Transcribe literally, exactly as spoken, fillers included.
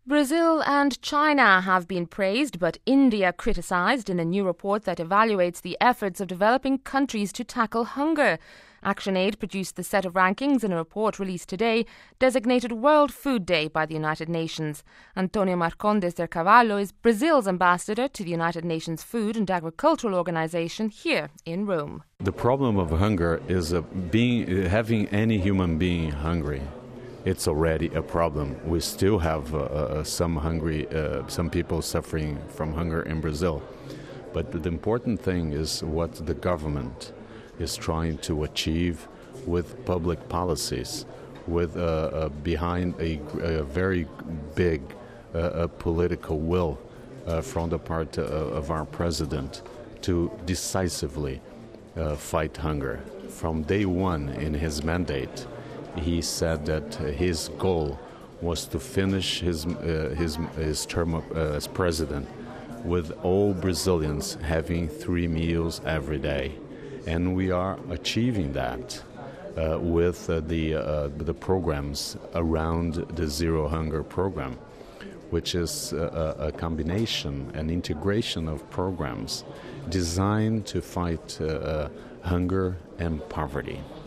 Brazil and China have been praised, but India criticized in a new report that evaluates the efforts of developing countries to tackle hunger. ActionAid produced the set of rankings in a report released today, designated World Food Day by the United Nations. Antonio Marcondes del Carvalho is Brazil's ambassador to the United Nations Food and Agricultural Organization here in Rome. The problem of hunger is uh, being uh, having any human being hungry. It's already a problem. We still have uh, uh, some hungry, uh, some people suffering from hunger in Brazil. But the important thing is what the government is trying to achieve with public policies, with uh, uh, behind a, a very big uh, uh, political will uh, from the part uh, of our president to decisively uh, fight hunger. From day one in his mandate, he said that his goal was to finish his uh, his his term of, uh, as president with all Brazilians having three meals every day, and we are achieving that uh, with uh, the uh, the programs around the Zero Hunger program, which is a, a combination, an integration of programs designed to fight uh, uh, hunger and poverty.